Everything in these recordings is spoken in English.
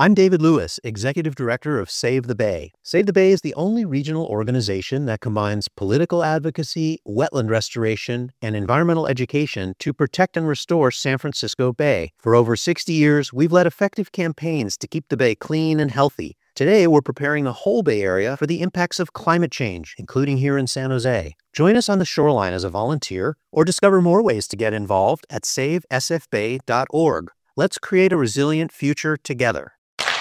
I'm David Lewis, Executive Director of Save the Bay. Save the Bay is the only regional organization that combines political advocacy, wetland restoration, and environmental education to protect and restore San Francisco Bay. For over 60 years, we've led effective campaigns to keep the Bay clean and healthy. Today, we're preparing the whole Bay Area for the impacts of climate change, including here in San Jose. Join us on the shoreline as a volunteer or discover more ways to get involved at savesfbay.org. Let's create a resilient future together.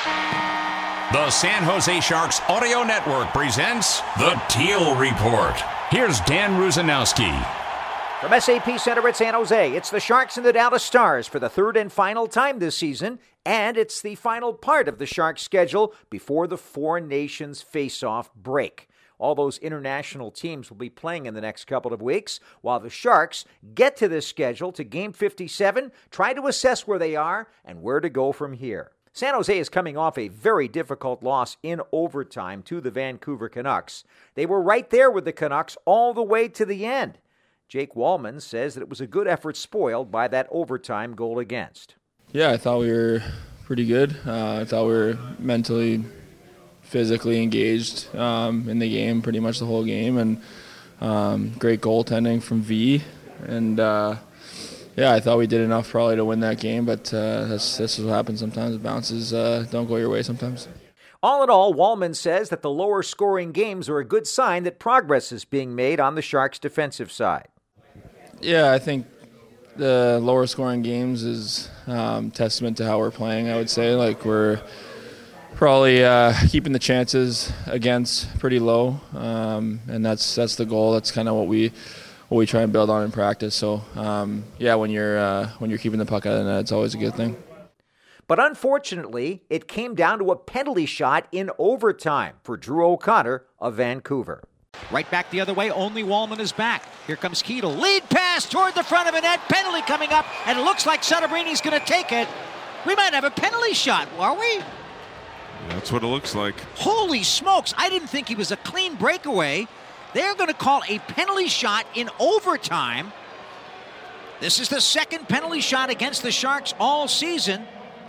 The San Jose Sharks Audio Network presents The Teal Report. Here's Dan Rusanowski. From SAP Center at San Jose, it's the Sharks and the Dallas Stars for the third and final time this season, and it's the final part of the Sharks schedule before the Four Nations face-off break. All those international teams will be playing in the next couple of weeks, while the Sharks get to this schedule to Game 57, try to assess where they are and where to go from here. San Jose is coming off a very difficult loss in overtime to the Vancouver Canucks. They were right there with the Canucks all the way to the end. Jake Walman says that it was a good effort spoiled by that overtime goal against. Yeah, I thought we were pretty good. I thought we were mentally, physically engaged in the game pretty much the whole game, and great goaltending from V. And yeah, I thought we did enough probably to win that game, but this is what happens sometimes. Bounces don't go your way sometimes. All in all, Walman says that the lower scoring games are a good sign that progress is being made on the Sharks' defensive side. Yeah, I think the lower scoring games is testament to how we're playing, I would say. Like, we're probably keeping the chances against pretty low, and that's the goal. That's kind of what we try and build on in practice. So, yeah, when you're keeping the puck out of the net, it's always a good thing. But unfortunately, it came down to a penalty shot in overtime for Drew O'Connor of Vancouver. Right back the other way, only Walman is back. Here comes Ketel. Lead pass toward the front of the net. Penalty coming up, and it looks like Celebrini going to take it. We might have a penalty shot, are we? That's what it looks like. Holy smokes, I didn't think he was a clean breakaway. They're going to call a penalty shot in overtime. This is the second penalty shot against the Sharks all season.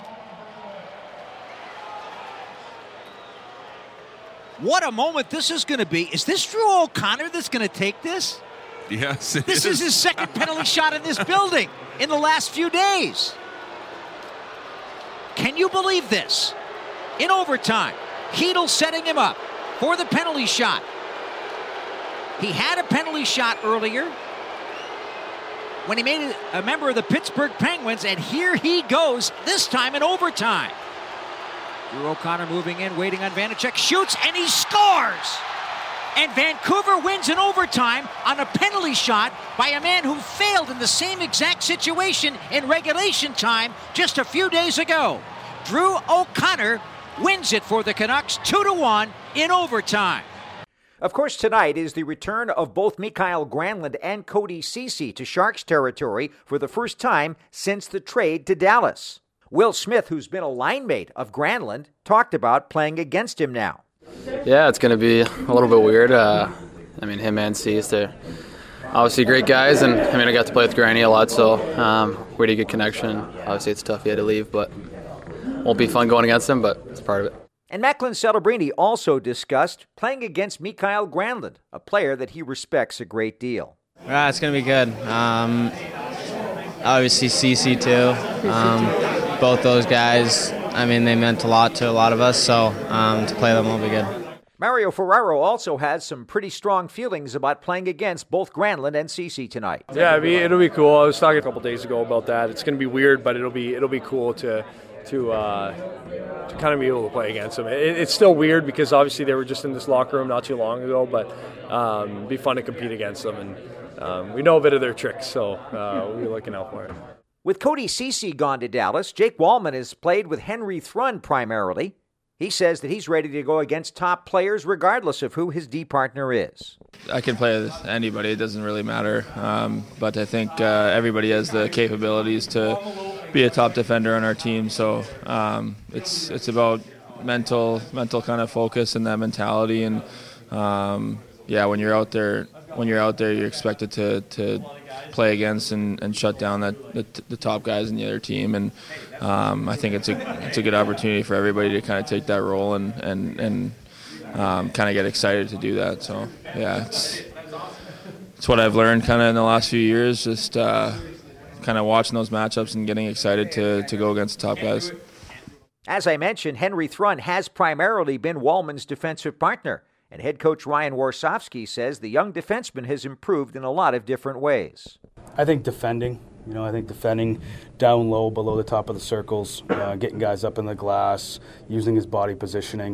What a moment this is going to be. Is this Drew O'Connor that's going to take this? Yes, it This is his second penalty shot in this building in the last few days. Can you believe this? In overtime, Ketel setting him up for the penalty shot. He had a penalty shot earlier when he made a member of the Pittsburgh Penguins, and here he goes, this time in overtime. Drew O'Connor moving in, waiting on Vanacek, shoots, and he scores! And Vancouver wins in overtime on a penalty shot by a man who failed in the same exact situation in regulation time just a few days ago. Drew O'Connor wins it for the Canucks 2-1 in overtime. Of course, tonight is the return of both Mikael Granlund and Cody Ceci to Sharks territory for the first time since the trade to Dallas. Will Smith, who's been a line mate of Granlund, talked about playing against him now. Yeah, it's going to be a little bit weird. Him and Cease, they're obviously great guys, and I got to play with Granny a lot, so we had a good connection. Obviously, it's tough he had to leave, but won't be fun going against him, but it's part of it. And Macklin Celebrini also discussed playing against Mikael Granlund, a player that he respects a great deal. It's going to be good. Obviously, CC too. Both those guys, they meant a lot to a lot of us, so to play them will be good. Mario Ferraro also has some pretty strong feelings about playing against both Granlund and Ceci tonight. Yeah, it'll be cool. I was talking a couple days ago about that. It's going to be weird, but it'll be cool to kind of be able to play against them. It's still weird because obviously they were just in this locker room not too long ago, but it'd be fun to compete against them, and we know a bit of their tricks, so we're looking out for it. With Cody Ceci gone to Dallas, Jake Walman has played with Henry Thrun primarily. He says that he's ready to go against top players regardless of who his D partner is. I can play with anybody. It doesn't really matter. But I think everybody has the capabilities to be a top defender on our team. So it's about mental kind of focus and that mentality. And when you're out there, you're expected to play against and shut down the top guys in the other team. And I think it's a good opportunity for everybody to kind of take that role and kind of get excited to do that. So yeah, it's what I've learned kind of in the last few years, just kind of watching those matchups and getting excited to go against the top guys. As I mentioned, Henry Thrun has primarily been Walman's defensive partner, and head coach Ryan Warsofsky says the young defenseman has improved in a lot of different ways. I think defending down low, below the top of the circles, getting guys up in the glass, using his body positioning.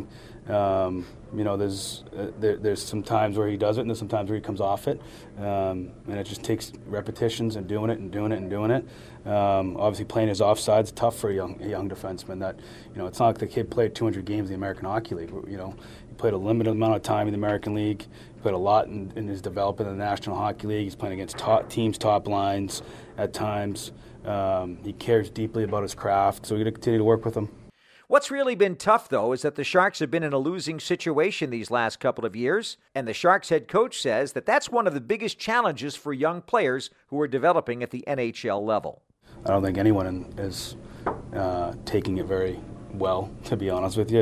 There's some times where he does it, and there's some times where he comes off it, and it just takes repetitions and doing it. Obviously, playing his offside's tough for a young defenseman. That it's not like the kid played 200 games in the American Hockey League. He played a limited amount of time in the American League. He played a lot in his development in the National Hockey League. He's playing against top lines at times. He cares deeply about his craft, so we're going to continue to work with him. What's really been tough, though, is that the Sharks have been in a losing situation these last couple of years, and the Sharks head coach says that that's one of the biggest challenges for young players who are developing at the NHL level. I don't think anyone is taking it very well, to be honest with you.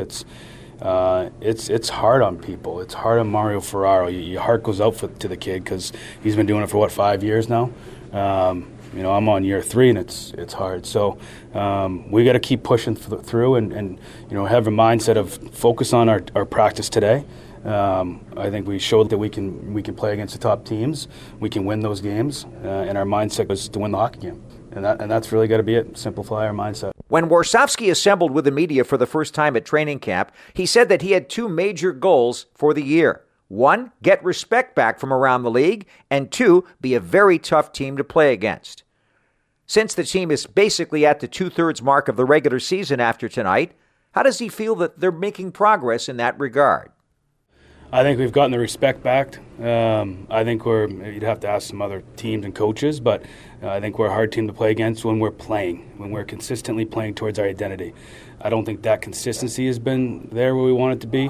It's hard on people. It's hard on Mario Ferraro. Your heart goes out to the kid because he's been doing it for 5 years now. I'm on year 3, and it's hard. So we got to keep pushing through and have a mindset of focus on our practice today. I think we showed that we can play against the top teams. We can win those games, and our mindset was to win the hockey game. And that's really got to be it. Simplify our mindset. When Warsofsky assembled with the media for the first time at training camp, he said that he had 2 major goals for the year. 1, get respect back from around the league, and 2, be a very tough team to play against. Since the team is basically at the 2/3 mark of the regular season after tonight, how does he feel that they're making progress in that regard? I think we've gotten the respect back. I think you'd have to ask some other teams and coaches, but I think we're a hard team to play against when we're consistently playing towards our identity. I don't think that consistency has been there where we want it to be.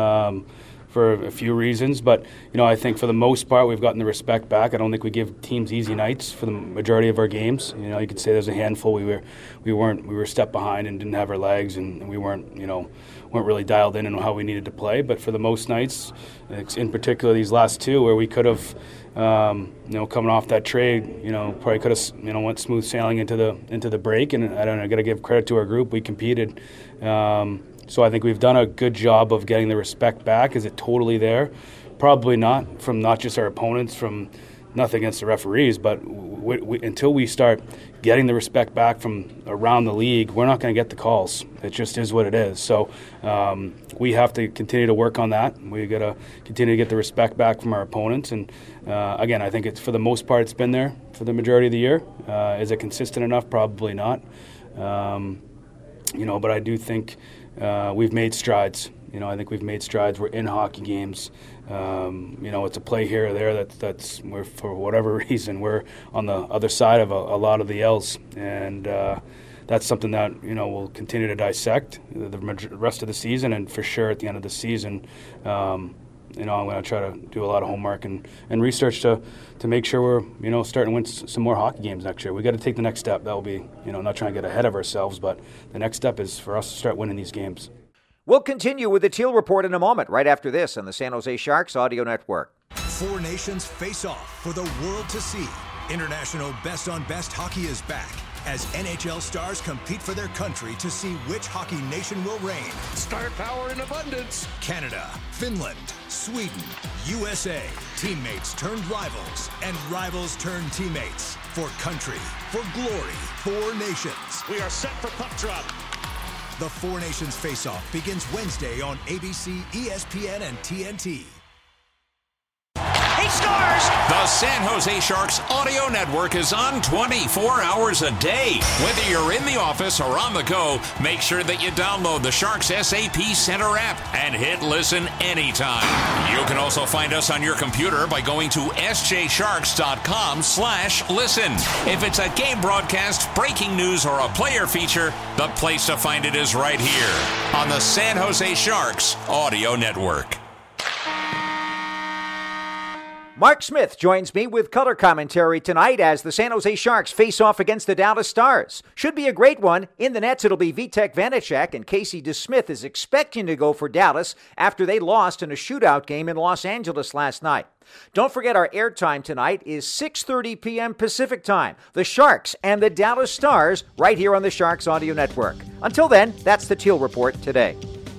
For a few reasons, but I think for the most part we've gotten the respect back. I don't think we give teams easy nights for the majority of our games. You could say there's a handful we were a step behind and didn't have our legs, and we weren't really dialed in on how we needed to play. But for the most nights, in particular these last 2, where we could have, coming off that trade, probably could have, went smooth sailing into the break. And I got to give credit to our group. We competed. So I think we've done a good job of getting the respect back. Is it totally there? Probably not, from not just our opponents, from nothing against the referees, but until we start getting the respect back from around the league, we're not going to get the calls. It just is what it is. So we have to continue to work on that. We got to continue to get the respect back from our opponents. And again, I think for the most part it's been there for the majority of the year. Is it consistent enough? Probably not. But I do think we've made strides. I think we've made strides. We're in hockey games. It's a play here or there we're, for whatever reason, we're on the other side of a lot of the L's. And that's something that, we'll continue to dissect the rest of the season, and for sure at the end of the season, I'm going to try to do a lot of homework and research to make sure we're, starting to win some more hockey games next year. We got to take the next step. That will be, not trying to get ahead of ourselves, but the next step is for us to start winning these games. We'll continue with the Teal Report in a moment, right after this on the San Jose Sharks Audio Network. 4 nations face off for the world to see. International Best on Best hockey is back as NHL stars compete for their country to see which hockey nation will reign. Star power in abundance. Canada, Finland, Sweden, USA. Teammates turned rivals, and rivals turned teammates. For country, for glory, 4 nations. We are set for puck drop. The 4 Nations Face-Off begins Wednesday on ABC, ESPN, and TNT. He scores! The San Jose Sharks Audio Network is on 24 hours a day. Whether you're in the office or on the go, make sure that you download the Sharks SAP Center app and hit listen anytime. You can also find us on your computer by going to sjsharks.com/listen. If it's a game broadcast, breaking news, or a player feature, the place to find it is right here on the San Jose Sharks Audio Network. Mark Smith joins me with color commentary tonight as the San Jose Sharks face off against the Dallas Stars. Should be a great one. In the nets, it'll be Vitek Vanacek, and Casey DeSmith is expecting to go for Dallas after they lost in a shootout game in Los Angeles last night. Don't forget our airtime tonight is 6:30 p.m. Pacific Time. The Sharks and the Dallas Stars right here on the Sharks Audio Network. Until then, that's the Teal Report today.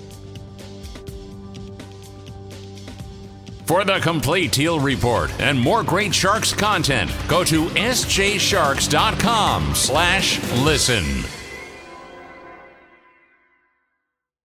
For the complete Teal Report and more great Sharks content, go to sjsharks.com/listen.